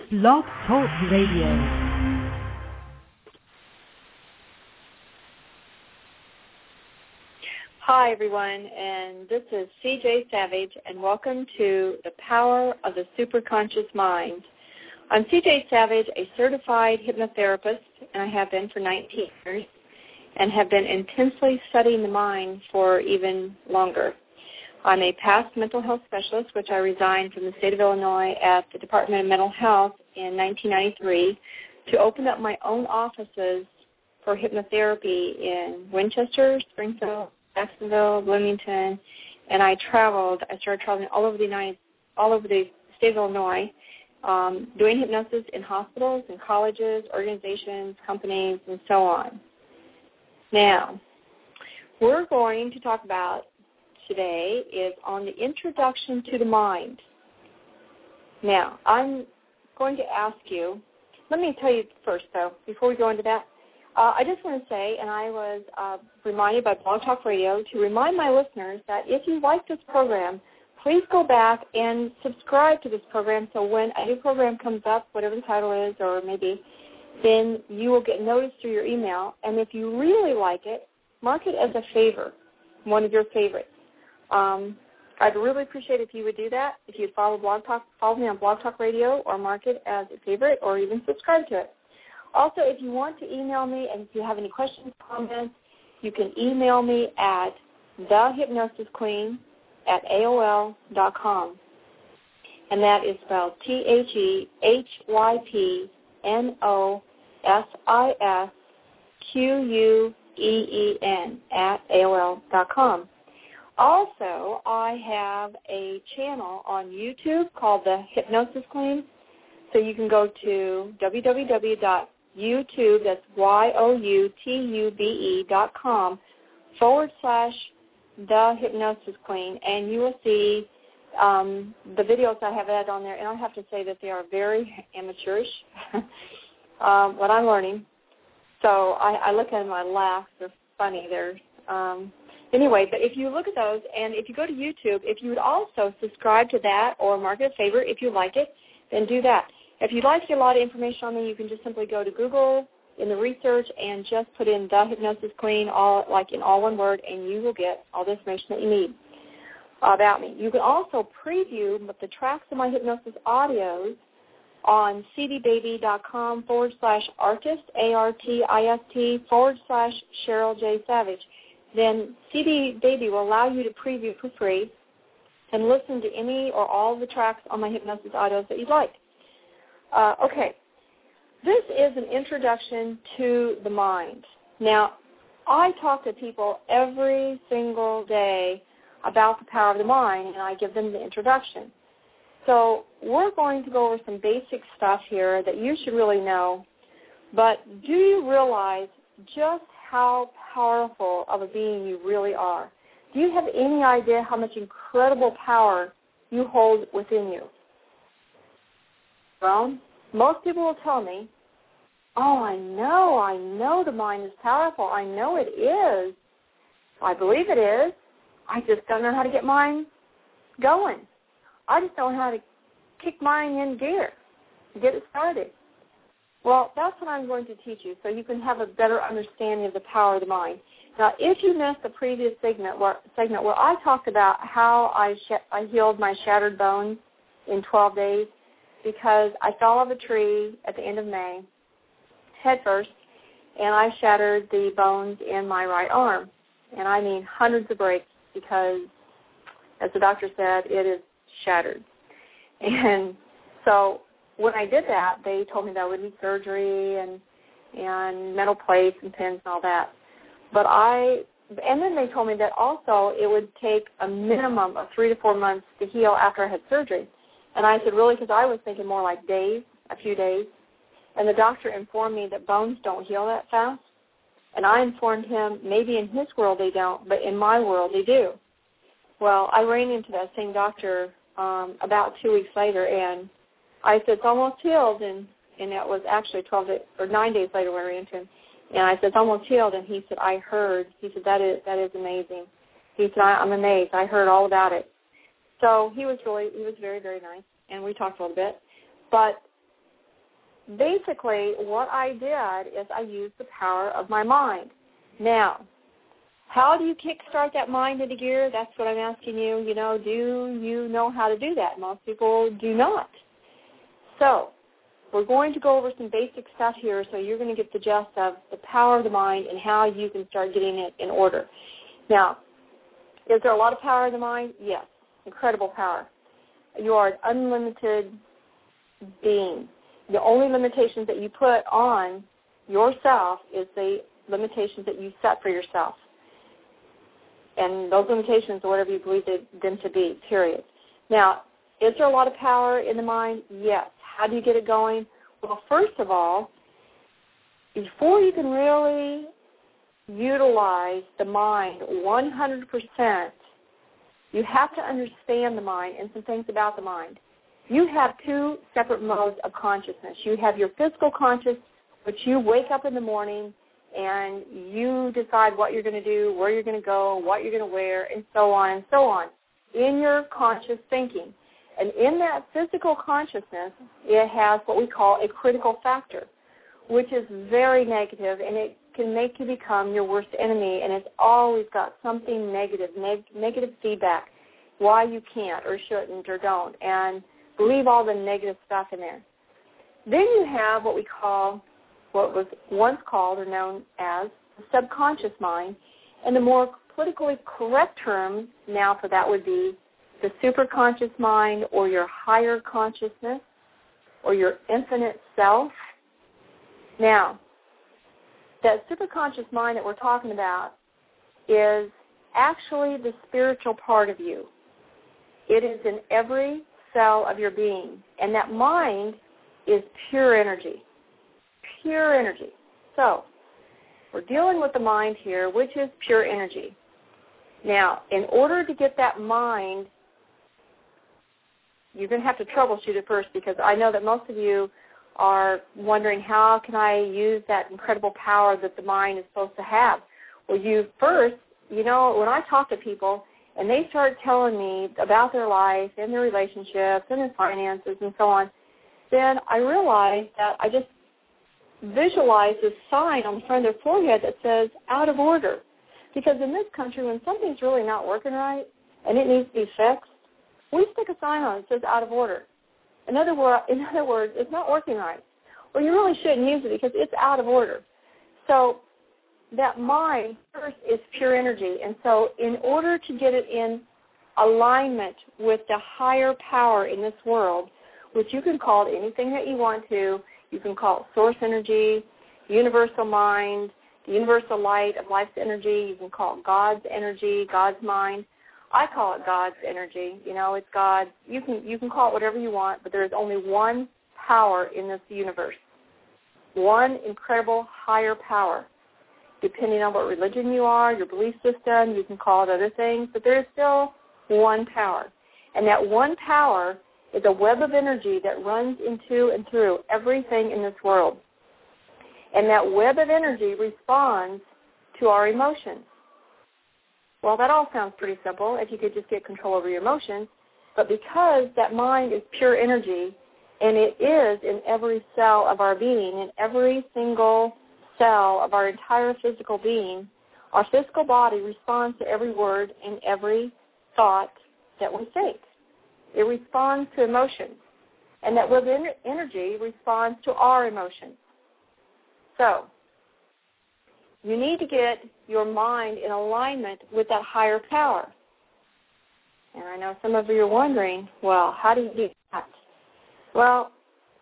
Blog Talk Radio. Hi, everyone, and this is CJ Savage, and welcome to The Power of the Superconscious Mind. I'm CJ Savage, a certified hypnotherapist, and I have been for 19 years, and have been intensely studying the mind for even longer. I'm a past mental health specialist, which I resigned from the state of Illinois at the Department of Mental Health in 1993 to open up my own offices for hypnotherapy in Winchester, Springfield, Jacksonville, Bloomington, and I started traveling all over the state of Illinois, doing hypnosis in hospitals and colleges, organizations, companies, and so on. Now, we're going to talk about today is on the introduction to the mind. Now, I'm going to ask you, let me tell you first, though, before we go into that, I just want to say, and I was reminded by Blog Talk Radio to remind my listeners that if you like this program, please go back and subscribe to this program so when a new program comes up, whatever the title is, or maybe, then you will get notice through your email. And if you really like it, mark it as a favor, one of your favorites. I'd really appreciate if you would do that. If you'd follow me on Blog Talk Radio, or mark it as a favorite, or even subscribe to it. Also, if you want to email me and if you have any questions, comments, you can email me at thehypnosisqueen@AOL.com. And that is spelled ThehypnosisQueen@AOL.com. Also, I have a channel on YouTube called The Hypnosis Queen. So you can go to www.youtube, that's youtube.com/The Hypnosis Queen, and you will see the videos I have had on there. And I have to say that they are very amateurish, what I'm learning. So I look at them and I laugh. They're funny. Anyway, but if you look at those, and if you go to YouTube, if you would also subscribe to that or mark it a favorite if you like it, then do that. If you'd like to get a lot of information on me, you can just simply go to Google in the research and just put in The Hypnosis Queen, in all one word, and you will get all the information that you need about me. You can also preview the tracks of my hypnosis audios on cdbaby.com/artist, ARTIST/Cheryl J. Savage. Then CD Baby will allow you to preview for free and listen to any or all of the tracks on my hypnosis audios that you'd like. Okay, this is an introduction to the mind. Now, I talk to people every single day about the power of the mind, and I give them the introduction. So we're going to go over some basic stuff here that you should really know, but do you realize just how powerful of a being you really are? Do you have any idea how much incredible power you hold within you? Well, most people will tell me, oh, I know the mind is powerful. I know it is. I believe it is. I just don't know how to get mine going. I just don't know how to kick mine in gear to get it started. Well, that's what I'm going to teach you so you can have a better understanding of the power of the mind. Now, if you missed the previous segment where I talked about how I healed my shattered bones in 12 days because I fell off a tree at the end of May, head first, and I shattered the bones in my right arm. And I mean hundreds of breaks because, as the doctor said, it is shattered. And so when I did that, they told me that would need surgery and metal plates and pins and all that. And then they told me that also it would take a minimum of 3 to 4 months to heal after I had surgery. And I said, really? Because I was thinking more like days, a few days. And the doctor informed me that bones don't heal that fast. And I informed him maybe in his world they don't, but in my world they do. Well, I ran into that same doctor about 2 weeks later, and I said, it's almost healed. And it was actually 9 days later when I ran into him. And I said, it's almost healed. And he said, I heard. He said, that is amazing. He said, I'm amazed. I heard all about it. So he was very, very nice, and we talked a little bit. But basically what I did is I used the power of my mind. Now, how do you kickstart that mind into gear? That's what I'm asking you. Do you know how to do that? Most people do not. So we're going to go over some basic stuff here so you're going to get the gist of the power of the mind and how you can start getting it in order. Now, is there a lot of power in the mind? Yes, incredible power. You are an unlimited being. The only limitations that you put on yourself is the limitations that you set for yourself. And those limitations are whatever you believe them to be, period. Now, is there a lot of power in the mind? Yes. How do you get it going? Well, first of all, before you can really utilize the mind 100%, you have to understand the mind and some things about the mind. You have two separate modes of consciousness. You have your physical conscious, which you wake up in the morning and you decide what you're going to do, where you're going to go, what you're going to wear, and so on, in your conscious thinking. And in that physical consciousness, it has what we call a critical factor, which is very negative, and it can make you become your worst enemy, and it's always got something negative, negative feedback, why you can't or shouldn't or don't, and believe all the negative stuff in there. Then you have what was once called or known as the subconscious mind, and the more politically correct term now for that would be the superconscious mind or your higher consciousness or your infinite self. Now, that superconscious mind that we're talking about is actually the spiritual part of you. It is in every cell of your being, and that mind is pure energy. Pure energy. So, we're dealing with the mind here, which is pure energy. Now, in order to get that mind, you're going to have to troubleshoot it first, because I know that most of you are wondering, how can I use that incredible power that the mind is supposed to have? Well, when I talk to people and they start telling me about their life and their relationships and their finances and so on, then I realize that I just visualize this sign on the front of their forehead that says out of order. Because in this country, when something's really not working right and it needs to be fixed, we stick a sign on it that says out of order. In other words, it's not working right. Well, you really shouldn't use it because it's out of order. So that mind first is pure energy. And so in order to get it in alignment with the higher power in this world, which you can call it anything that you want to, you can call it source energy, universal mind, the universal light of life's energy. You can call it God's energy, God's mind. I call it God's energy. It's God. You can call it whatever you want, but there is only one power in this universe, one incredible higher power. Depending on what religion you are, your belief system, you can call it other things, but there is still one power. And that one power is a web of energy that runs into and through everything in this world. And that web of energy responds to our emotions. Well, that all sounds pretty simple if you could just get control over your emotions. But because that mind is pure energy, and it is in every cell of our being, in every single cell of our entire physical being, our physical body responds to every word and every thought that we think. It responds to emotions. And that web energy responds to our emotions. So, you need to get your mind in alignment with that higher power. And I know some of you are wondering, well, how do you do that? Well,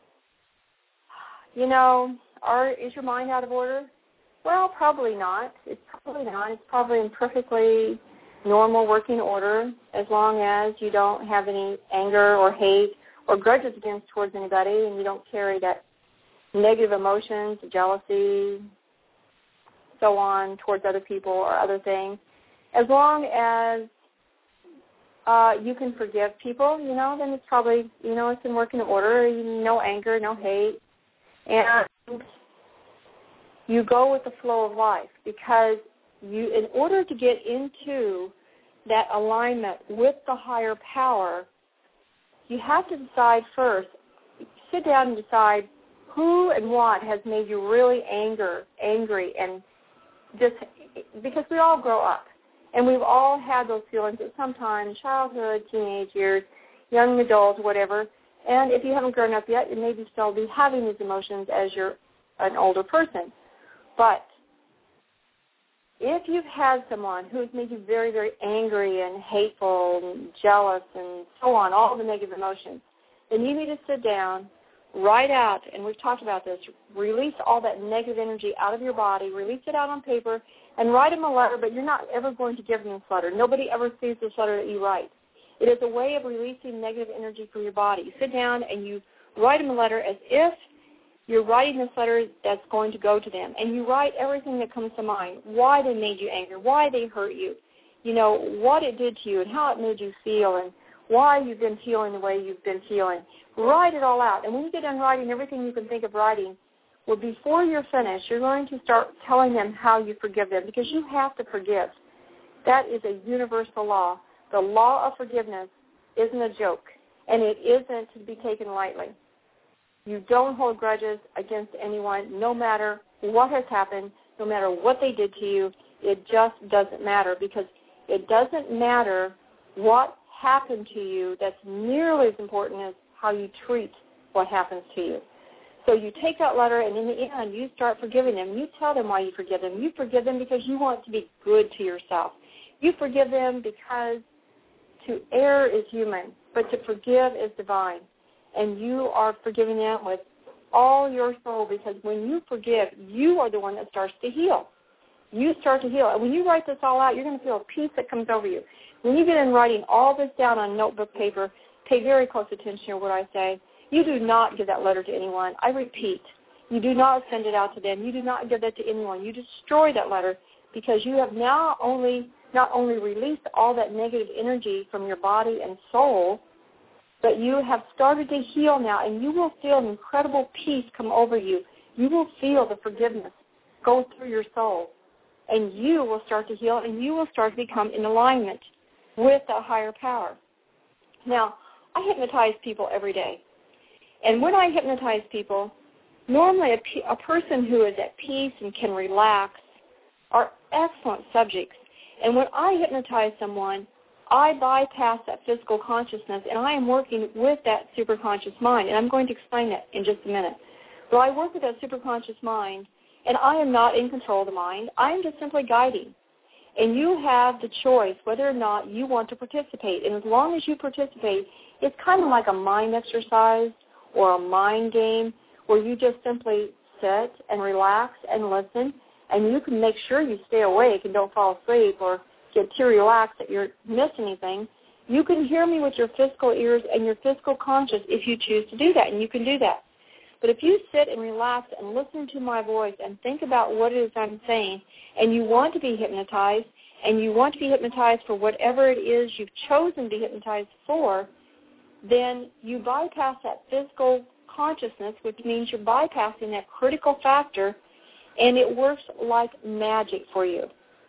is your mind out of order? Well, probably not. It's probably not. It's probably in perfectly normal working order as long as you don't have any anger or hate or grudges towards anybody, and you don't carry that negative emotions, jealousy, so on, towards other people or other things. As long as you can forgive people, then it's probably, it's in working order. No anger, no hate. And you go with the flow of life, because in order to get into that alignment with the higher power, you have to decide first, sit down and decide, who and what has made you really angry, and just because we all grow up, and we've all had those feelings at some time, childhood, teenage years, young adults, whatever. And if you haven't grown up yet, you maybe still be having these emotions as you're an older person. But if you've had someone who's made you very, very angry and hateful and jealous and so on, all the negative emotions, then you need to sit down, write out, and we've talked about this, release all that negative energy out of your body, release it out on paper, and write them a letter, but you're not ever going to give them this letter. Nobody ever sees this letter that you write. It is a way of releasing negative energy from your body. You sit down and you write them a letter as if you're writing this letter that's going to go to them, and you write everything that comes to mind, why they made you angry, why they hurt you, what it did to you and how it made you feel, and why you've been feeling the way you've been feeling. Write it all out. And when you get done writing everything you can think of writing, well, before you're finished, you're going to start telling them how you forgive them, because you have to forgive. That is a universal law. The law of forgiveness isn't a joke, and it isn't to be taken lightly. You don't hold grudges against anyone, no matter what has happened, no matter what they did to you. It just doesn't matter, because it doesn't matter what happened to you. That's nearly as important as how you treat what happens to you. So you take that letter, and in the end, you start forgiving them. You tell them why you forgive them. You forgive them because you want to be good to yourself. You forgive them because to err is human, but to forgive is divine. And you are forgiving them with all your soul, because when you forgive, you are the one that starts to heal. You start to heal. And when you write this all out, you're going to feel a peace that comes over you. When you get in writing all this down on notebook paper, pay very close attention to what I say. You do not give that letter to anyone. I repeat, you do not send it out to them. You do not give that to anyone. You destroy that letter, because you have now not only released all that negative energy from your body and soul, but you have started to heal now, and you will feel an incredible peace come over you. You will feel the forgiveness go through your soul, and you will start to heal, and you will start to become in alignment with that higher power. Now, I hypnotize people every day. And when I hypnotize people, normally a person who is at peace and can relax are excellent subjects. And when I hypnotize someone, I bypass that physical consciousness, and I am working with that superconscious mind. And I'm going to explain that in just a minute. So I work with that superconscious mind, and I am not in control of the mind. I am just simply guiding. And you have the choice whether or not you want to participate. And as long as you participate, it's kind of like a mind exercise or a mind game where you just simply sit and relax and listen, and you can make sure you stay awake and don't fall asleep or get too relaxed that you miss anything. You can hear me with your physical ears and your physical conscious if you choose to do that, and you can do that. But if you sit and relax and listen to my voice and think about what it is I'm saying, and you want to be hypnotized, and you want to be hypnotized for whatever it is you've chosen to be hypnotized for, then you bypass that physical consciousness, which means you're bypassing that critical factor, and it works like magic for you.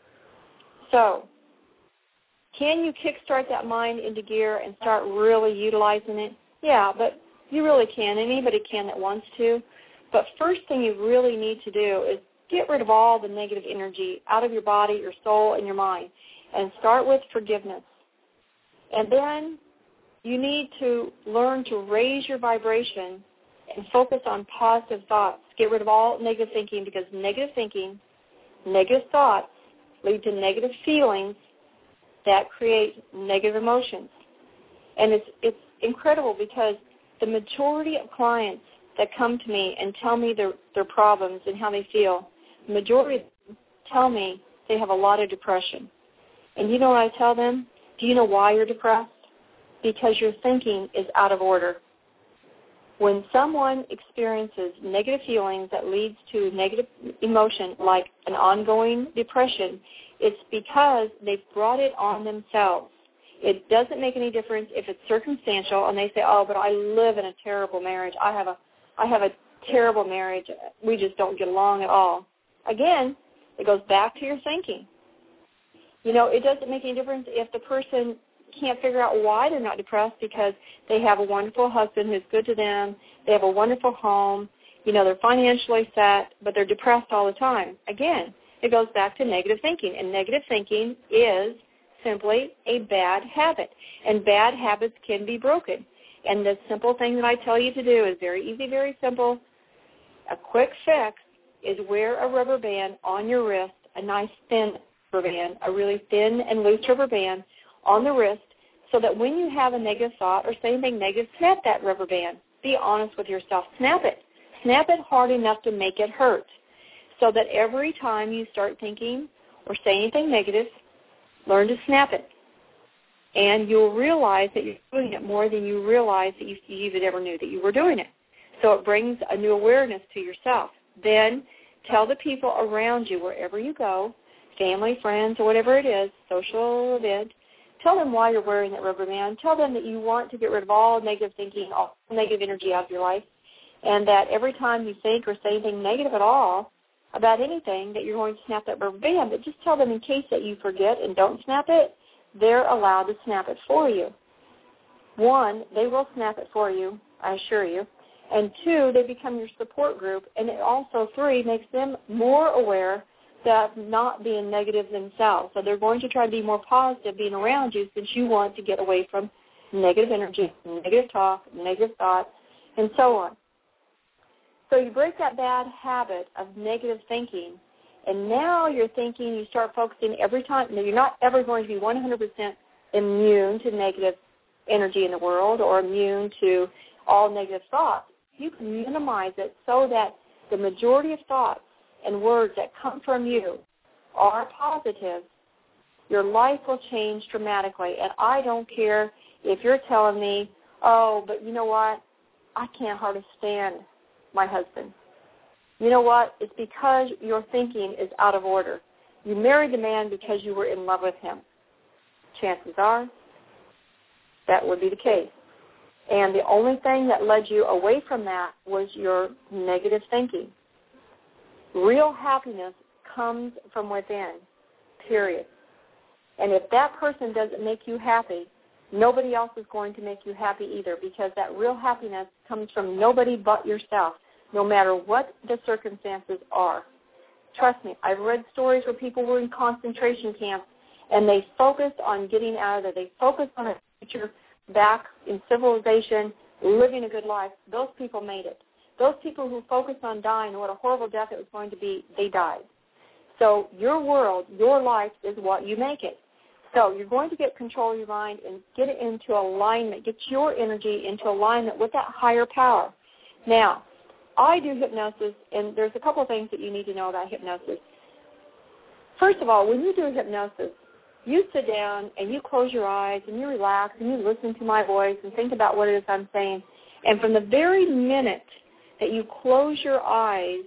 So, can you kickstart that mind into gear and start really utilizing it? Yeah, but you really can. Anybody can that wants to. But first thing you really need to do is get rid of all the negative energy out of your body, your soul, and your mind, and start with forgiveness. And then you need to learn to raise your vibration and focus on positive thoughts. Get rid of all negative thinking, because negative thinking, negative thoughts lead to negative feelings that create negative emotions. And it's incredible, because the majority of clients that come to me and tell me their problems and how they feel, the majority of them tell me they have a lot of depression. And you know what I tell them? Do you know why you're depressed? Because your thinking is out of order. When someone experiences negative feelings that leads to negative emotion, like an ongoing depression, it's because they've brought it on themselves. It doesn't make any difference if it's circumstantial and they say, oh, but I live in a terrible marriage. I have a terrible marriage. We just don't get along at all. Again, it goes back to your thinking. It doesn't make any difference if the person can't figure out why they're not depressed, because they have a wonderful husband who's good to them, they have a wonderful home, They're financially set, but they're depressed all the time. Again, it goes back to negative thinking, and negative thinking is simply a bad habit, and bad habits can be broken. And the simple thing that I tell you to do is very easy, very simple. A quick fix is wear a rubber band on your wrist, a nice thin rubber band, a really thin and loose rubber band on the wrist, so that when you have a negative thought or say anything negative, snap that rubber band. Be honest with yourself. Snap it. Snap it hard enough to make it hurt, so that every time you start thinking or say anything negative, learn to snap it. And you'll realize that you're doing it more than you realize that you even ever knew that you were doing it. So it brings a new awareness to yourself. Then tell the people around you, wherever you go, family, friends, or whatever it is, social event, tell them why you're wearing that rubber band. Tell them that you want to get rid of all negative thinking, all negative energy out of your life, and that every time you think or say anything negative at all about anything, that you're going to snap that rubber band. But just tell them in case that you forget and don't snap it, they're allowed to snap it for you. 1, they will snap it for you, I assure you. And 2, they become your support group. And it also, 3, makes them more aware of not being negative themselves. So they're going to try to be more positive being around you, since you want to get away from negative energy, negative talk, negative thoughts, and so on. So you break that bad habit of negative thinking, and now you're thinking, you start focusing every time. Now, you're not ever going to be 100% immune to negative energy in the world or immune to all negative thoughts. You can minimize it so that the majority of thoughts and words that come from you are positive. Your life will change dramatically. And I don't care if you're telling me, oh, but you know what? I can't hardly stand my husband. You know what? It's because your thinking is out of order. You married the man because you were in love with him. Chances are that would be the case. And the only thing that led you away from that was your negative thinking. Real happiness comes from within, period. And if that person doesn't make you happy, nobody else is going to make you happy either, because that real happiness comes from nobody but yourself, no matter what the circumstances are. Trust me, I've read stories where people were in concentration camps and they focused on getting out of there. They focused on a future back in civilization, living a good life. Those people made it. Those people who focused on dying and what a horrible death it was going to be, they died. So your world, your life is what you make it. So you're going to get control of your mind and get it into alignment, get your energy into alignment with that higher power. Now, I do hypnosis, and there's a couple of things that you need to know about hypnosis. First of all, when you do hypnosis, you sit down and you close your eyes and you relax and you listen to my voice and think about what it is I'm saying. And from the very minute that you close your eyes,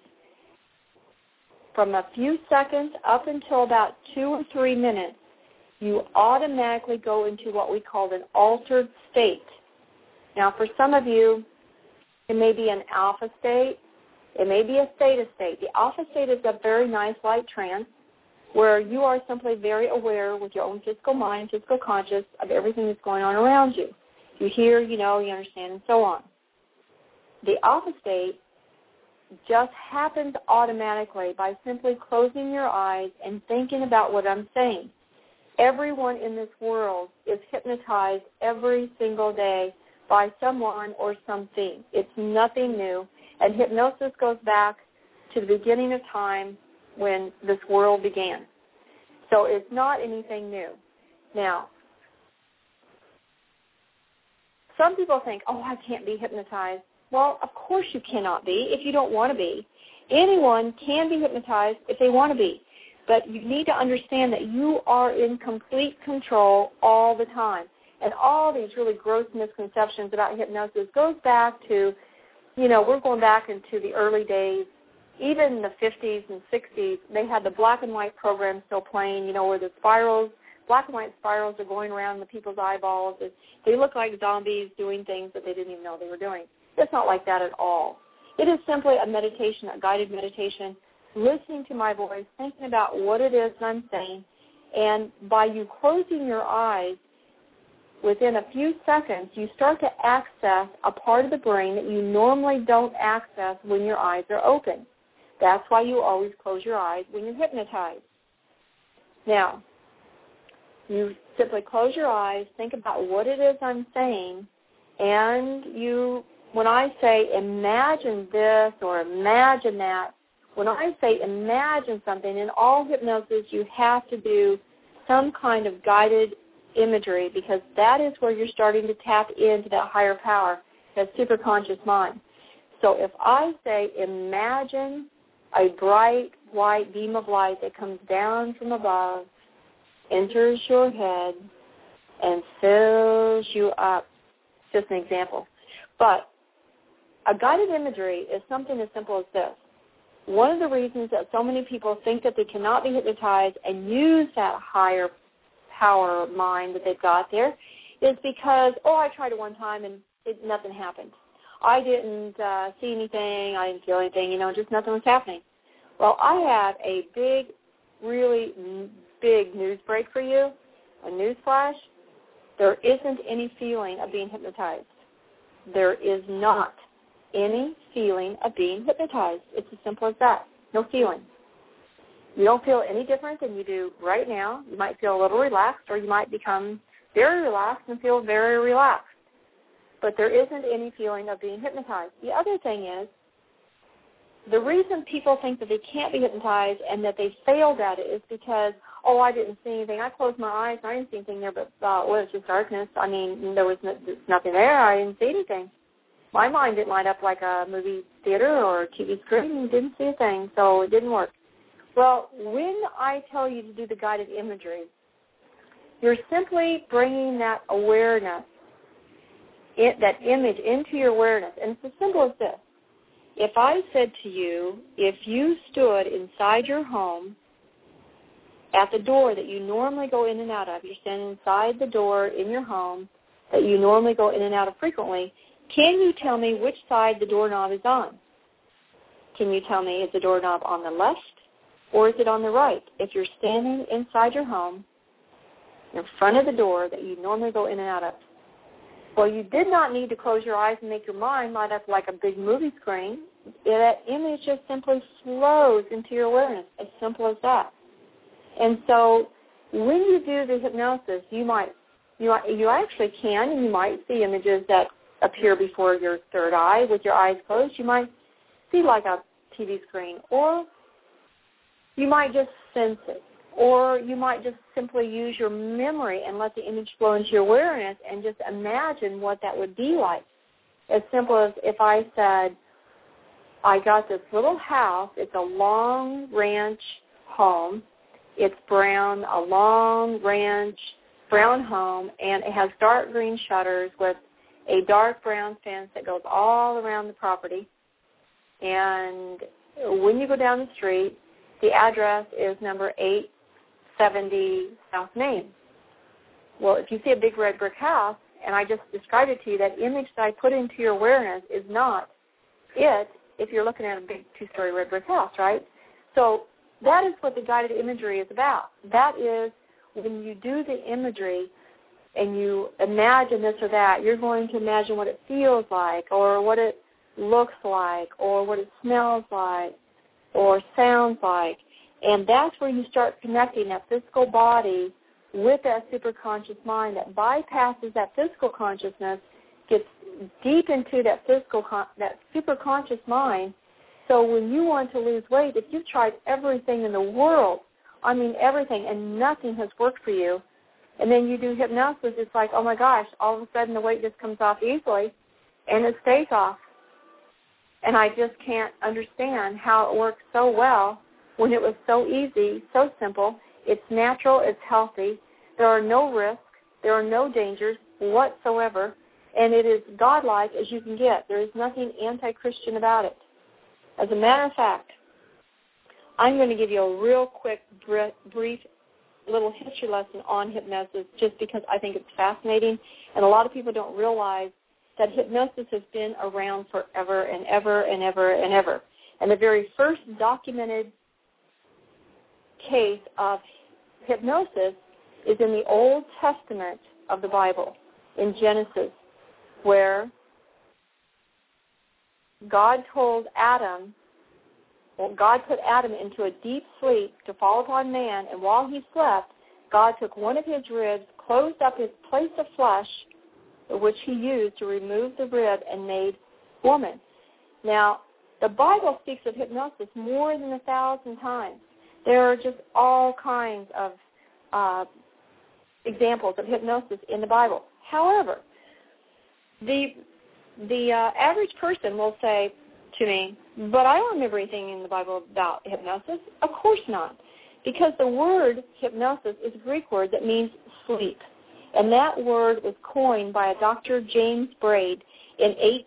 from a few seconds up until about 2 or 3 minutes, you automatically go into what we call an altered state. Now, for some of you, it may be an alpha state. It may be a theta state. The alpha state is a very nice light trance where you are simply very aware with your own physical mind, physical conscious of everything that's going on around you. You hear, you know, you understand, and so on. The alpha state just happens automatically by simply closing your eyes and thinking about what I'm saying. Everyone in this world is hypnotized every single day by someone or something. It's nothing new. And hypnosis goes back to the beginning of time when this world began. So it's not anything new. Now, some people think, oh, I can't be hypnotized. Well, of course you cannot be if you don't want to be. Anyone can be hypnotized if they want to be. But you need to understand that you are in complete control all the time. And all these really gross misconceptions about hypnosis goes back to, you know, we're going back into the early days. Even in the 50s and 60s, they had the black and white program still playing, you know, where the spirals, black and white spirals are going around the people's eyeballs. They look like zombies doing things that they didn't even know they were doing. It's not like that at all. It is simply a meditation, a guided meditation, listening to my voice, thinking about what it is I'm saying, and by you closing your eyes, within a few seconds, you start to access a part of the brain that you normally don't access when your eyes are open. That's why you always close your eyes when you're hypnotized. Now, you simply close your eyes, think about what it is I'm saying, and when I say imagine this or imagine that, when I say imagine something, in all hypnosis you have to do some kind of guided imagery, because that is where you're starting to tap into that higher power, that superconscious mind. So if I say imagine a bright white beam of light that comes down from above, enters your head, and fills you up, just an example. But a guided imagery is something as simple as this. One of the reasons that so many people think that they cannot be hypnotized and use that higher power mind that they've got there is because, I tried it one time and nothing happened. I didn't see anything, I didn't feel anything, just nothing was happening. Well, I have a big, really big news break for you, a news flash. There isn't any feeling of being hypnotized. There is not any feeling of being hypnotized. It's as simple as that. No feeling. You don't feel any different than you do right now. You might feel a little relaxed, or you might become very relaxed and feel very relaxed. But there isn't any feeling of being hypnotized. The other thing is, the reason people think that they can't be hypnotized and that they failed at it is because, I didn't see anything. I closed my eyes and I didn't see anything there, but it's just darkness. I mean, there was nothing there. I didn't see anything. My mind didn't light up like a movie theater or a TV screen and didn't see a thing, so it didn't work. Well, when I tell you to do the guided imagery, you're simply bringing that awareness, that image into your awareness. And it's as simple as this. If I said to you, if you stood inside your home at the door that you normally go in and out of, you're standing inside the door in your home that you normally go in and out of frequently, can you tell me which side the doorknob is on? Can you tell me, is the doorknob on the left or is it on the right? If you're standing inside your home in front of the door that you normally go in and out of, well, you did not need to close your eyes and make your mind light up like a big movie screen. That image just simply flows into your awareness, as simple as that. And so when you do the hypnosis, you actually can, and you might see images that appear before your third eye with your eyes closed. You might see like a TV screen, or you might just sense it, or you might just simply use your memory and let the image flow into your awareness and just imagine what that would be like. As simple as if I said, I got this little house. It's a long ranch home. It's brown, a long ranch brown home, and it has dark green shutters with a dark brown fence that goes all around the property. And when you go down the street, the address is number 870 South Main. Well, if you see a big red brick house, and I just described it to you, that image that I put into your awareness is not it if you're looking at a big two-story red brick house, right? So that is what the guided imagery is about. That is when you do the imagery and you imagine this or that, you're going to imagine what it feels like or what it looks like or what it smells like or sounds like. And that's where you start connecting that physical body with that superconscious mind that bypasses that physical consciousness, gets deep into that that superconscious mind. So when you want to lose weight, if you've tried everything in the world, I mean everything, and nothing has worked for you, and then you do hypnosis, it's like, oh my gosh, all of a sudden the weight just comes off easily, and it stays off. And I just can't understand how it works so well when it was so easy, so simple. It's natural, it's healthy. There are no risks, there are no dangers whatsoever, and it is godlike as you can get. There is nothing anti-Christian about it. As a matter of fact, I'm going to give you a real quick, brief little history lesson on hypnosis just because I think it's fascinating, and a lot of people don't realize that hypnosis has been around forever and ever and ever and ever. And the very first documented case of hypnosis is in the Old Testament of the Bible. in Genesis where God told Adam, God put Adam into a deep sleep to fall upon man, and while he slept, God took one of his ribs, closed up his place of flesh, which he used to remove the rib, and made woman. Now, the Bible speaks of hypnosis more than 1,000 times. There are just all kinds of examples of hypnosis in the Bible. However, the average person will say to me, but I don't remember anything in the Bible about hypnosis. Of course not, because the word hypnosis is a Greek word that means sleep. And that word was coined by a Dr. James Braid in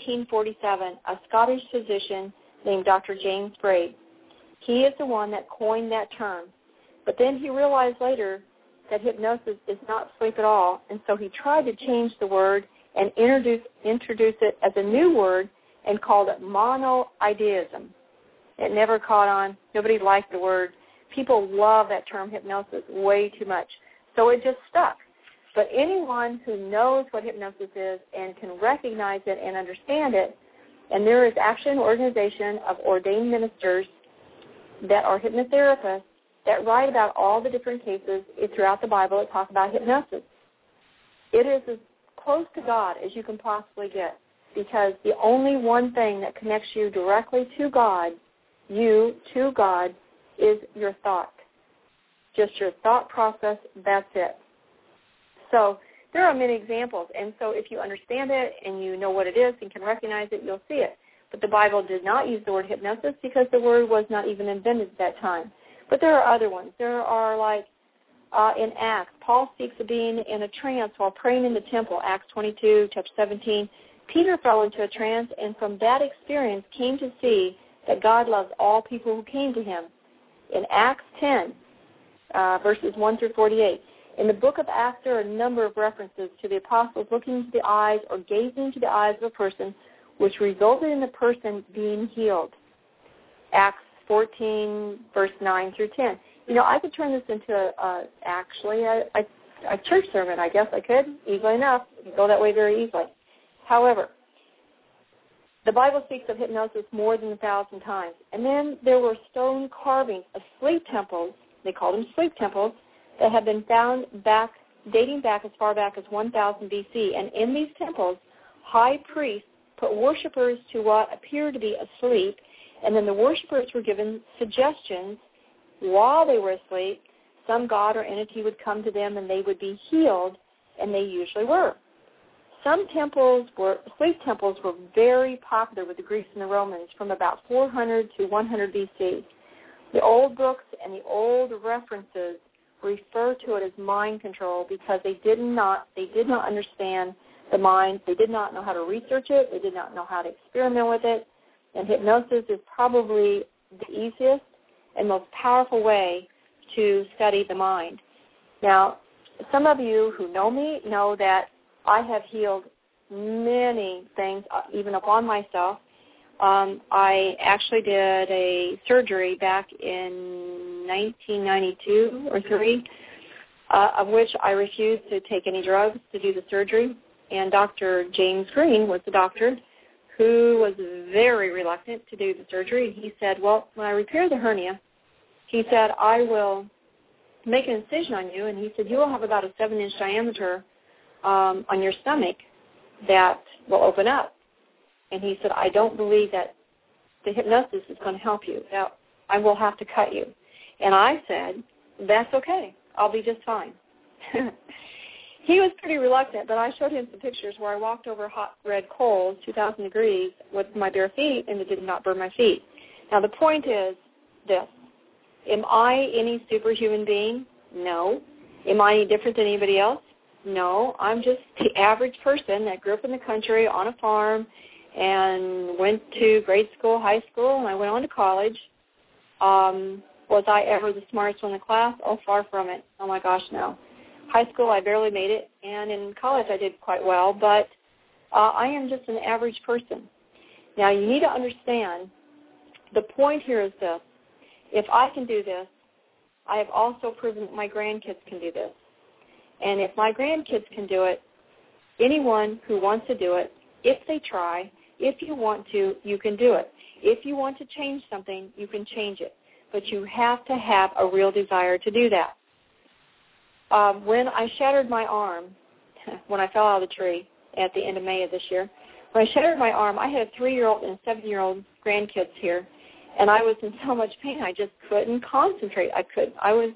1847, a Scottish physician named Dr. James Braid. He is the one that coined that term. But then he realized later that hypnosis is not sleep at all, and so he tried to change the word and introduce it as a new word and called it monoideism. It never caught on. Nobody liked the word. People love that term hypnosis way too much. So it just stuck. But anyone who knows what hypnosis is and can recognize it and understand it, and there is actually an organization of ordained ministers that are hypnotherapists that write about all the different cases throughout the Bible that talk about hypnosis. It is as close to God as you can possibly get, because the only one thing that connects you directly to God, you to God, is your thought. Just your thought process, that's it. So there are many examples, and so if you understand it and you know what it is and can recognize it, you'll see it. But the Bible did not use the word hypnosis because the word was not even invented at that time. But there are other ones. There are like in Acts, Paul speaks of being in a trance while praying in the temple, Acts 22, chapter 17. Peter fell into a trance, and from that experience came to see that God loves all people who came to him. In Acts 10, verses 1 through 48, in the book of Acts, there are a number of references to the apostles looking into the eyes or gazing into the eyes of a person, which resulted in the person being healed. Acts 14, verse 9 through 10. You know, I could turn this into actually a church sermon, I guess I could, easily enough. You go that way very easily. However, the Bible speaks of hypnosis more than 1,000 times. And then there were stone carvings of sleep temples, they called them sleep temples, that have been found dating back as far back as 1000 BC. And in these temples, high priests put worshipers to what appeared to be asleep, and then the worshipers were given suggestions while they were asleep. Some god or entity would come to them and they would be healed, and they usually were. Some sleep temples were very popular with the Greeks and the Romans from about 400 to 100 BC. The old books and the old references refer to it as mind control because they did not understand the mind. They did not know how to research it. They did not know how to experiment with it. And hypnosis is probably the easiest and most powerful way to study the mind. Now, some of you who know me know that I have healed many things, even upon myself. I actually did a surgery back in 1992 or 3, of which I refused to take any drugs to do the surgery. And Dr. James Green was the doctor who was very reluctant to do the surgery. And he said, well, when I repair the hernia, he said, I will make an incision on you. And he said, you will have about a 7-inch diameter on your stomach that will open up. And he said, I don't believe that the hypnosis is going to help you. Now, I will have to cut you. And I said, that's okay. I'll be just fine. He was pretty reluctant, but I showed him some pictures where I walked over hot red coals, 2,000 degrees, with my bare feet, and it did not burn my feet. Now, the point is this. Am I any superhuman being? No. Am I any different than anybody else? No. I'm just the average person that grew up in the country on a farm and went to grade school, high school, and I went on to college. Was I ever the smartest one in the class? Oh, far from it. Oh, my gosh, no. High school, I barely made it, and in college I did quite well, but I am just an average person. Now, you need to understand, the point here is this. If I can do this, I have also proven that my grandkids can do this. And if my grandkids can do it, anyone who wants to do it, if they try, if you want to, you can do it. If you want to change something, you can change it. But you have to have a real desire to do that. When I shattered my arm, when I fell out of the tree at the end of May of this year, when I shattered my arm, I had a 3-year-old and a 7-year-old grandkids here, and I was in so much pain I just couldn't concentrate. I was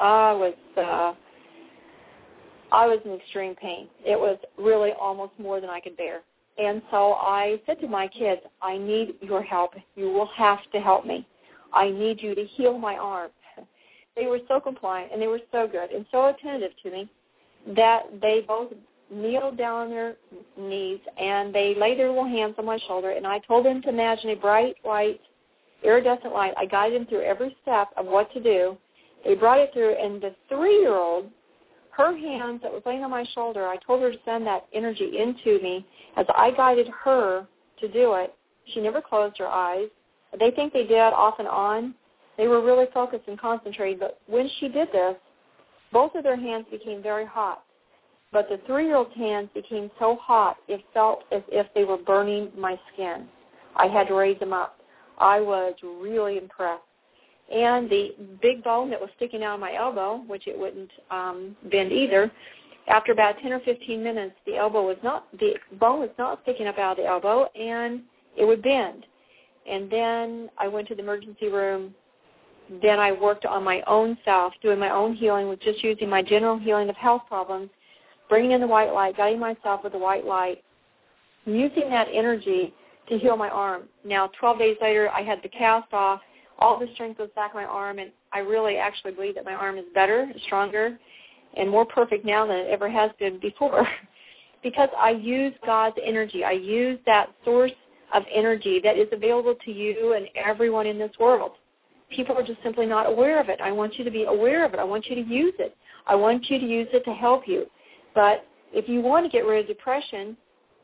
in extreme pain. It was really almost more than I could bear. And so I said to my kids, I need your help. You will have to help me. I need you to heal my arm. They were so compliant, and they were so good and so attentive to me that they both kneeled down on their knees, and they laid their little hands on my shoulder, and I told them to imagine a bright light, iridescent light. I guided them through every step of what to do. They brought it through, and the 3-year-old, her hands that was laying on my shoulder, I told her to send that energy into me as I guided her to do it. She never closed her eyes. They think they did off and on. They were really focused and concentrated, but when she did this, both of their hands became very hot. But the 3-year-old's hands became so hot, it felt as if they were burning my skin. I had to raise them up. I was really impressed. And the big bone that was sticking out of my elbow, which it wouldn't bend either, after about 10 or 15 minutes, the bone was not sticking up out of the elbow, and it would bend. And then I went to the emergency room. Then I worked on my own self, doing my own healing with just using my general healing of health problems, bringing in the white light, guiding myself with the white light, using that energy to heal my arm. Now, 12 days later, I had the cast off. All the strength was back in my arm, and I really actually believe that my arm is better, stronger, and more perfect now than it ever has been before because I use God's energy. I use that source of energy that is available to you and everyone in this world. People are just simply not aware of it. I want you to be aware of it. I want you to use it. I want you to use it to help you. But if you want to get rid of depression,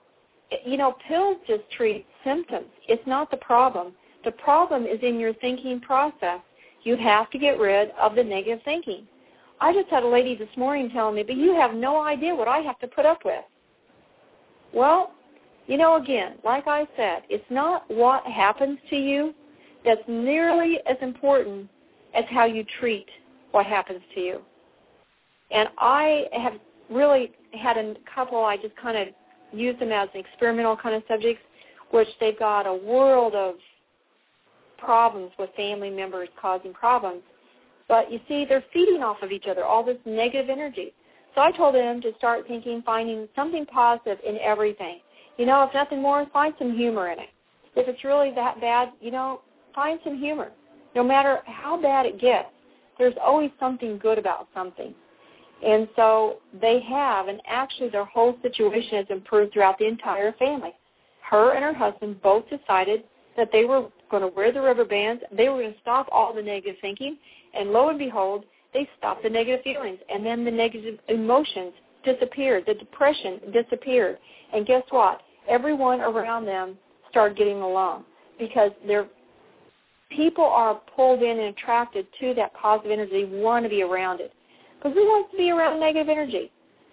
pills just treat symptoms. It's not the problem. The problem is in your thinking process. You have to get rid of the negative thinking. I just had a lady this morning telling me, but you have no idea what I have to put up with. Well, again, like I said, it's not what happens to you that's nearly as important as how you treat what happens to you. And I have really had a couple, I just kind of use them as an experimental kind of subjects, which they've got a world of problems with family members causing problems. But you see, they're feeding off of each other, all this negative energy. So I told them to start finding something positive in everything. If nothing more, find some humor in it. If it's really that bad, find some humor. No matter how bad it gets, there's always something good about something. And so they have, and actually their whole situation has improved throughout the entire family. Her and her husband both decided that they were going to wear the rubber bands. They were going to stop all the negative thinking. And lo and behold, they stopped the negative feelings. And then the negative emotions disappeared. The depression disappeared. And guess what? Everyone around them started getting along because people are pulled in and attracted to that positive energy. They want to be around it. Because who wants to be around negative energy?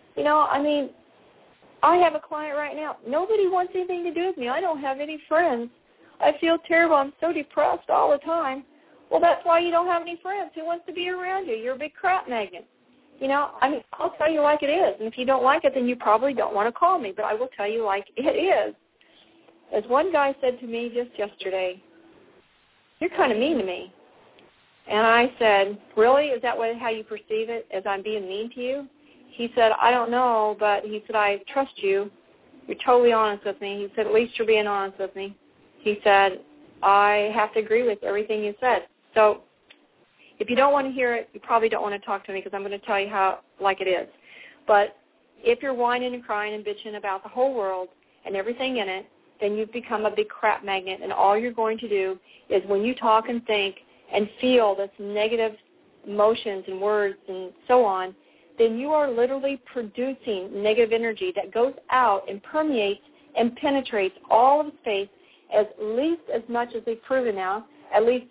I have a client right now. Nobody wants anything to do with me. I don't have any friends. I feel terrible. I'm so depressed all the time. Well, that's why you don't have any friends. Who wants to be around you? You're a big crap magnet. I'll tell you like it is. And if you don't like it, then you probably don't want to call me. But I will tell you like it is. As one guy said to me just yesterday, you're kind of mean to me. And I said, really? Is that how you perceive it, as I'm being mean to you? He said, I don't know, but he said, I trust you. You're totally honest with me. He said, at least you're being honest with me. He said, I have to agree with everything you said. So if you don't want to hear it, you probably don't want to talk to me because I'm going to tell you how like it is. But if you're whining and crying and bitching about the whole world and everything in it, then you've become a big crap magnet, and all you're going to do is when you talk and think and feel this negative emotions and words and so on, then you are literally producing negative energy that goes out and permeates and penetrates all of space at least as much as they've proven now, at least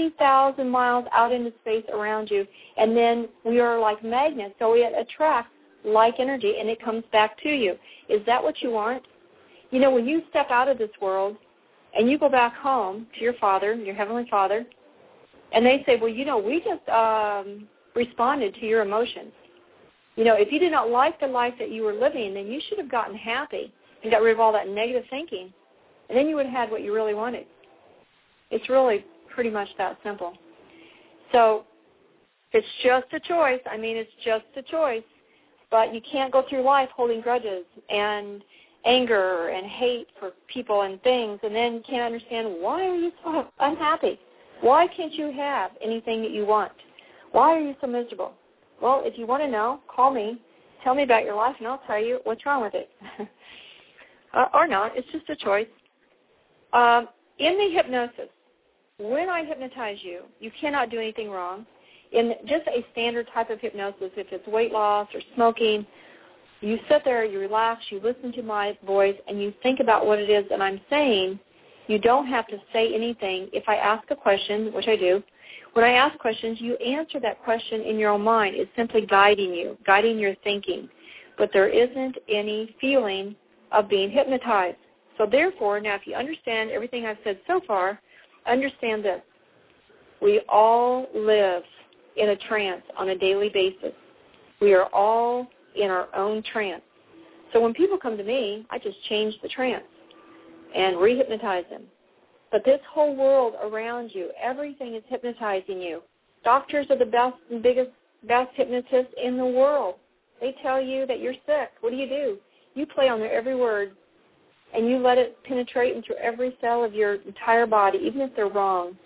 250,000 miles out into space around you. And then we are like magnets, so it attracts like energy, and it comes back to you. Is that what you want? You know, when you step out of this world and you go back home to your Father, your Heavenly Father, and they say, well, you know, we just responded to your emotions. You know, if you did not like the life that you were living, then you should have gotten happy and got rid of all that negative thinking, and then you would have had what you really wanted. It's really pretty much that simple. So it's just a choice. I mean, it's just a choice. But you can't go through life holding grudges and anger and hate for people and things, and then can't understand, why are you so unhappy? Why can't you have anything that you want? Why are you so miserable? Well, if you want to know, call me. Tell me about your life, and I'll tell you what's wrong with it. Or not. It's just a choice. In the hypnosis, when I hypnotize you, you cannot do anything wrong. In just a standard type of hypnosis, if it's weight loss or smoking, you sit there, you relax, you listen to my voice, and you think about what it is that I'm saying. You don't have to say anything. If I ask a question, which I do, when I ask questions, you answer that question in your own mind. It's simply guiding you, guiding your thinking. But there isn't any feeling of being hypnotized. So therefore, now if you understand everything I've said so far, understand this. We all live in a trance on a daily basis. We are all in our own trance. So when people come to me, I just change the trance and re-hypnotize them. But this whole world around you, everything is hypnotizing you. Doctors are the best and best hypnotists in the world. They tell you that you're sick. What do? You play on their every word, and you let it penetrate into every cell of your entire body, even if they're wrong.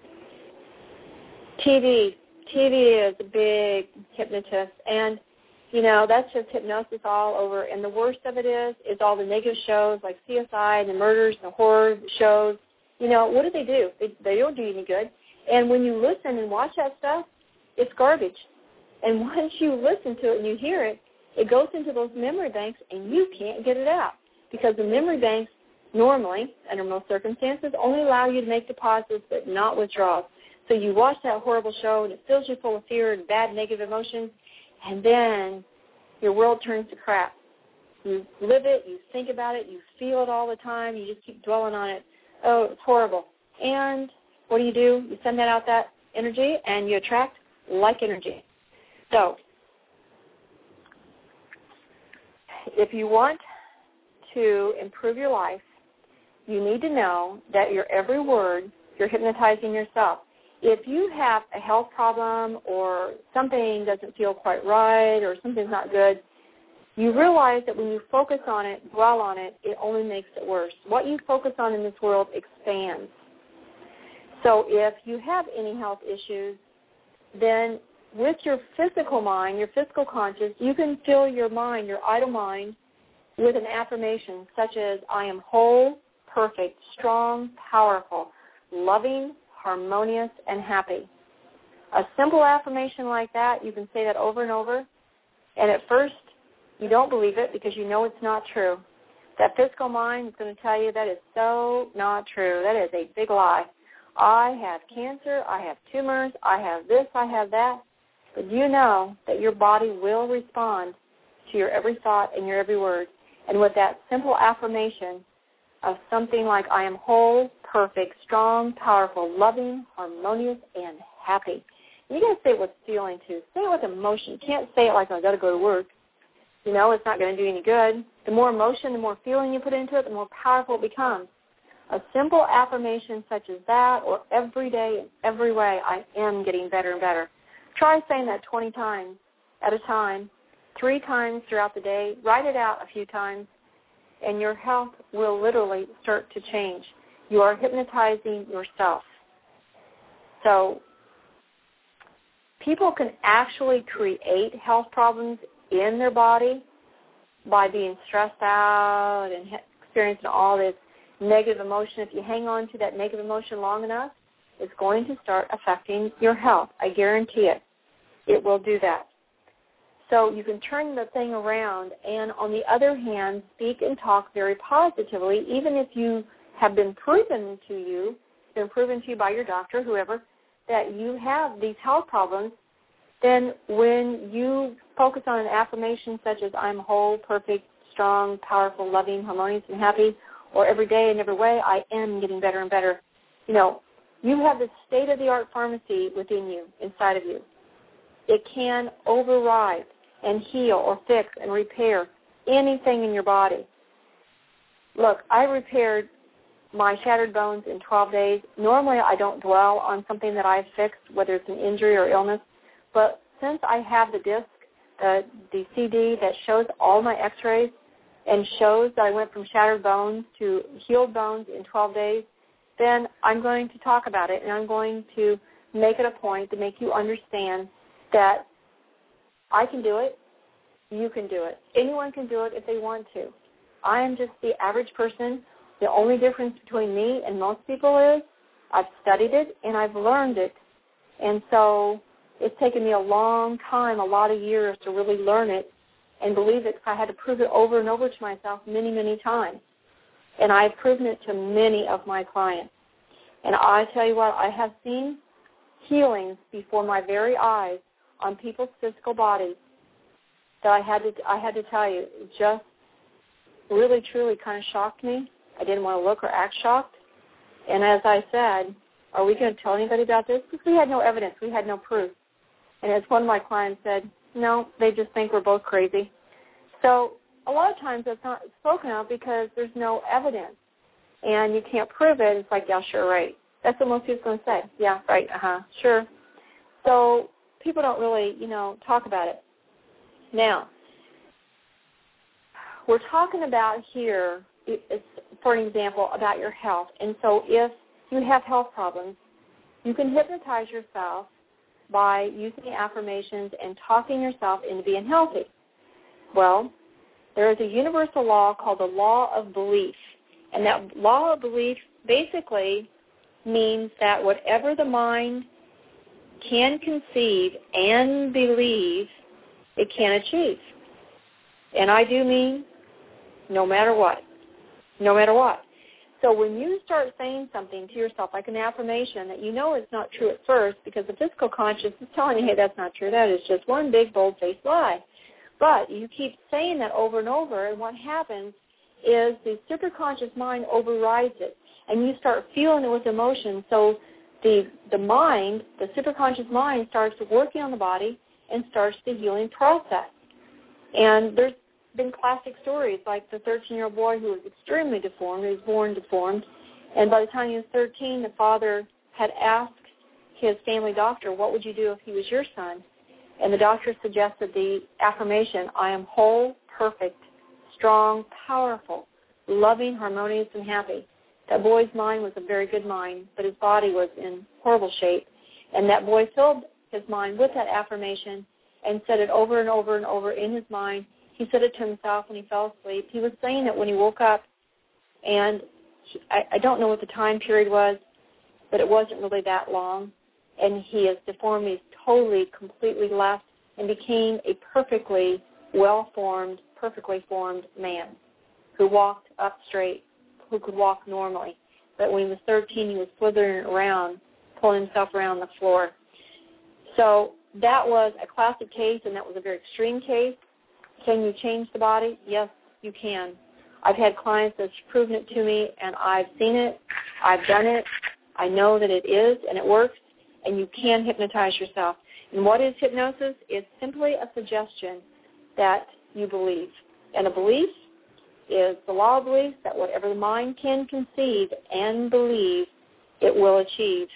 TV is a big hypnotist, and, you know, that's just hypnosis all over. And the worst of it is all the negative shows like CSI and the murders and the horror shows. You know, what do? They don't do you any good. And when you listen and watch that stuff, it's garbage. And once you listen to it and you hear it, it goes into those memory banks, and you can't get it out. Because the memory banks normally, under most circumstances, only allow you to make deposits but not withdrawals. So you watch that horrible show, and it fills you full of fear and bad negative emotions, and then your world turns to crap. You live it, you think about it, you feel it all the time, you just keep dwelling on it. Oh, it's horrible. And what do? You send that out, that energy, and you attract like energy. So if you want to improve your life, you need to know that your every word, you're hypnotizing yourself. If you have a health problem or something doesn't feel quite right or something's not good, you realize that when you focus on it, dwell on it, it only makes it worse. What you focus on in this world expands. So if you have any health issues, then with your physical mind, your physical conscious, you can fill your mind, your idle mind, with an affirmation such as, I am whole, perfect, strong, powerful, loving, harmonious, and happy. A simple affirmation like that, you can say that over and over, and at first you don't believe it because you know it's not true. That physical mind is going to tell you that is so not true. That is a big lie. I have cancer, I have tumors, I have this, I have that. But you know that your body will respond to your every thought and your every word. And with that simple affirmation of something like, I am whole, perfect, strong, powerful, loving, harmonious, and happy. And you got to say it with feeling, too. Say it with emotion. You can't say it like, I got to go to work. You know, it's not going to do any good. The more emotion, the more feeling you put into it, the more powerful it becomes. A simple affirmation such as that, or every day in every way, I am getting better and better. Try saying that 20 times at a time, 3 times throughout the day. Write it out a few times, and your health will literally start to change. You are hypnotizing yourself. So people can actually create health problems in their body by being stressed out and experiencing all this negative emotion. If you hang on to that negative emotion long enough, it's going to start affecting your health. I guarantee it. It will do that. So you can turn the thing around and, on the other hand, speak and talk very positively, even if you have been proven to you by your doctor, whoever, that you have these health problems. then when you focus on an affirmation such as I'm whole, perfect, strong, powerful, loving, harmonious, and happy, or every day in every way, I am getting better and better, you have the state-of-the-art pharmacy within you, inside of you. It can override and heal or fix and repair anything in your body. Look, I repaired my shattered bones in 12 days. Normally I don't dwell on something that I've fixed, whether it's an injury or illness, but since I have the disc, the CD that shows all my x-rays and shows that I went from shattered bones to healed bones in 12 days, then I'm going to talk about it, and I'm going to make it a point to make you understand that I can do it, you can do it. Anyone can do it if they want to. I am just the average person. The only difference between me and most people is I've studied it and I've learned it. And so it's taken me a long time, a lot of years to really learn it and believe it. I had to prove it over and over to myself many, many times. And I've proven it to many of my clients. And I tell you what, I have seen healings before my very eyes on people's physical bodies that I had to tell you, it just really, truly kind of shocked me. I didn't want to look or act shocked. And as I said, are we going to tell anybody about this? Because we had no evidence. We had no proof. And as one of my clients said, no, they just think we're both crazy. So a lot of times that's not spoken of because there's no evidence. And you can't prove it. It's like, yeah, sure, right. That's what most people are going to say. Yeah, right, sure. So people don't really, talk about it. Now, we're talking about here, for an example, about your health. And so if you have health problems, you can hypnotize yourself by using affirmations and talking yourself into being healthy. Well, there is a universal law called the law of belief. And that law of belief basically means that whatever the mind can conceive and believe, it can achieve. And I do mean no matter what. No matter what. So when you start saying something to yourself, like an affirmation that you know is not true at first because the physical conscious is telling you, hey, that's not true. That is just one big, bold-faced lie. But you keep saying that over and over, and what happens is the superconscious mind overrides it, and you start feeling it with emotion. So the mind, the superconscious mind, starts working on the body and starts the healing process. And there's been classic stories like the 13-year-old boy who was extremely deformed. He was born deformed. And by the time he was 13, the father had asked his family doctor, what would you do if he was your son? And the doctor suggested the affirmation, I am whole, perfect, strong, powerful, loving, harmonious, and happy. That boy's mind was a very good mind, but his body was in horrible shape. And that boy filled his mind with that affirmation and said it over and over and over in his mind. He said it to himself when he fell asleep. He was saying it when he woke up, and I don't know what the time period was, but it wasn't really that long. And his deformity totally, completely left and became a perfectly well-formed, perfectly formed man who walked up straight, who could walk normally. But when he was 13, he was slithering around, pulling himself around the floor. So that was a classic case, and that was a very extreme case. Can you change the body? Yes, you can. I've had clients that's proven it to me, and I've seen it. I've done it. I know that it is, and it works, and you can hypnotize yourself. And what is hypnosis? It's simply a suggestion that you believe. And a belief is the law of belief that whatever the mind can conceive and believe, it will achieve.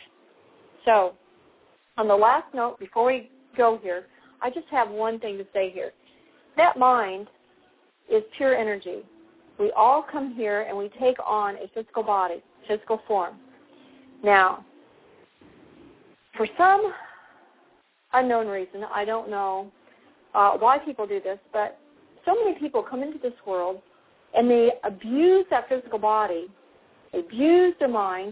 So on the last note, before we go here, I just have one thing to say here. That mind is pure energy. We all come here and we take on a physical body, physical form. Now, for some unknown reason, I don't know why people do this, but so many people come into this world and they abuse that physical body, they abuse their mind.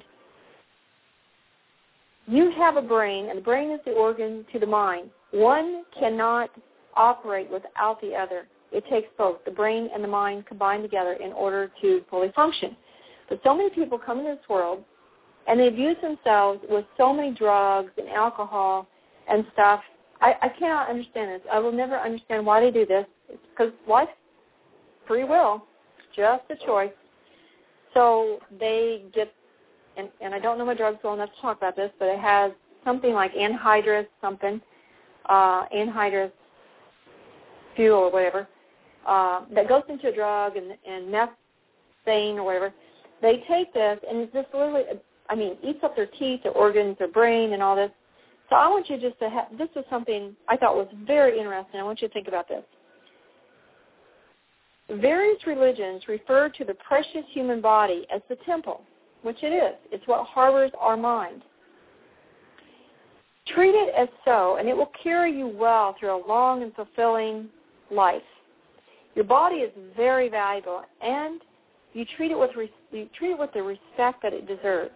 You have a brain, and the brain is the organ to the mind. One cannot operate without the other. It takes both, the brain and the mind combined together in order to fully function. But so many people come into this world, and they abuse themselves with so many drugs and alcohol and stuff. I cannot understand this. I will never understand why they do this. It's because life, free will, just a choice. So they get, and I don't know my drugs well enough to talk about this, but it has something like anhydrous something, anhydrous fuel or whatever, that goes into a drug and methane or whatever. They take this, and it's just literally, eats up their teeth, their organs, their brain, and all this. So I want you just to have, this is something I thought was very interesting. I want you to think about this. Various religions refer to the precious human body as the temple, which it is. It's what harbors our mind. Treat it as so, and it will carry you well through a long and fulfilling life. Your body is very valuable, and you treat it with the respect that it deserves.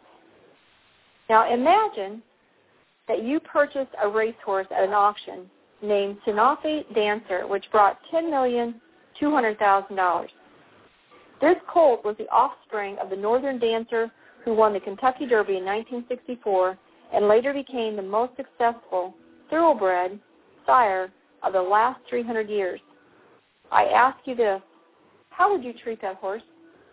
Now imagine that you purchased a racehorse at an auction named Sanofi Dancer, which brought $10,200,000. This colt was the offspring of the Northern Dancer who won the Kentucky Derby in 1964 and later became the most successful thoroughbred sire of the last 300 years. I ask you this, how would you treat that horse?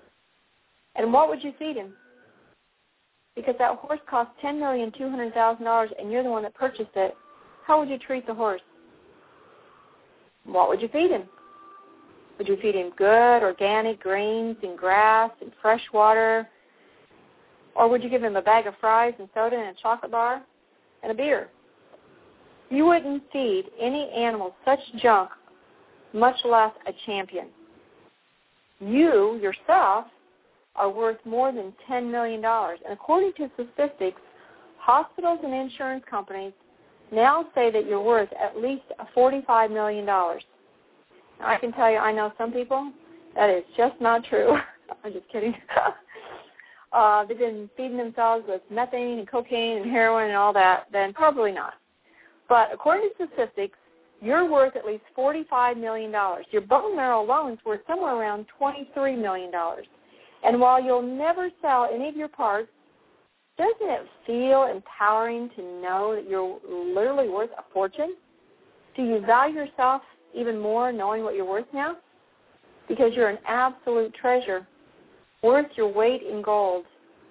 And what would you feed him? Because that horse cost $10,200,000 and you're the one that purchased it, how would you treat the horse? What would you feed him? Would you feed him good, organic grains and grass and fresh water? Or would you give him a bag of fries and soda and a chocolate bar and a beer? You wouldn't feed any animal such junk, much less a champion. You, yourself, are worth more than $10 million. And according to statistics, hospitals and insurance companies now say that you're worth at least $45 million. Now, I can tell you, I know some people, that is just not true. I'm just kidding. They've been feeding themselves with methane and cocaine and heroin and all that, then probably not. But according to statistics, you're worth at least $45 million. Your bone marrow alone is worth somewhere around $23 million. And while you'll never sell any of your parts, doesn't it feel empowering to know that you're literally worth a fortune? Do you value yourself even more knowing what you're worth now? Because you're an absolute treasure, worth your weight in gold,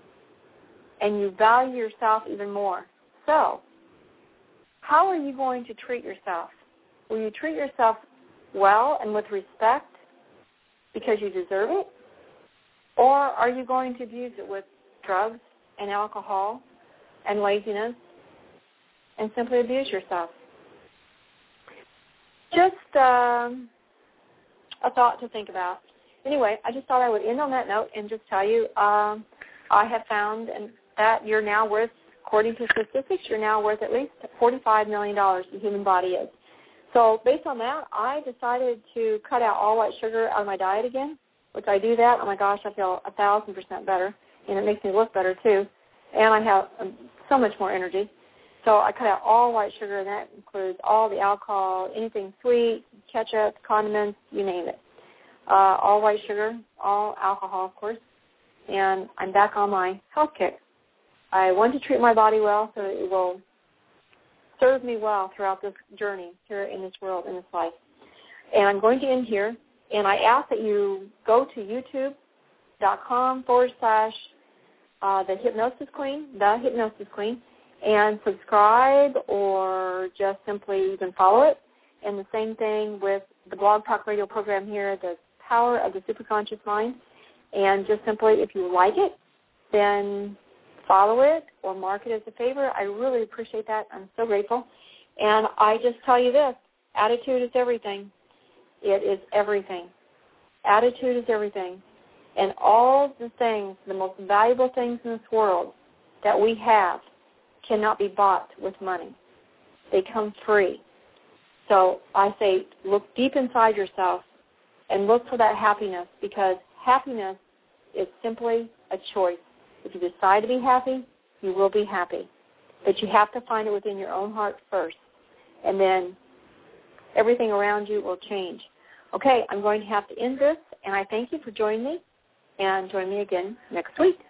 and you value yourself even more. So, how are you going to treat yourself? Will you treat yourself well and with respect because you deserve it? Or are you going to abuse it with drugs and alcohol and laziness and simply abuse yourself? Just a thought to think about. Anyway, I just thought I would end on that note and just tell you I have found that you're now worth, according to statistics, you're now worth at least $45 million, the human body is. So based on that, I decided to cut out all white sugar out of my diet again, which I do that. Oh, my gosh, I feel 1,000% better, and it makes me look better, too. And I have so much more energy. So I cut out all white sugar, and that includes all the alcohol, anything sweet, ketchup, condiments, you name it. All white sugar, all alcohol, of course. And I'm back on my health kick. I want to treat my body well so that it will serve me well throughout this journey here in this world, in this life. And I'm going to end here. And I ask that you go to youtube.com/The Hypnosis Queen, and subscribe, or just simply you can follow it. And the same thing with the Blog Talk Radio program here, The Power of the Superconscious Mind. And just simply, if you like it, then follow it or mark it as a favorite. I really appreciate that. I'm so grateful. And I just tell you this, attitude is everything. It is everything. Attitude is everything. And all the things, the most valuable things in this world that we have cannot be bought with money. They come free. So I say look deep inside yourself and look for that happiness, because happiness is simply a choice. If you decide to be happy, you will be happy. But you have to find it within your own heart first. And then everything around you will change. Okay, I'm going to have to end this, and I thank you for joining me, and join me again next week.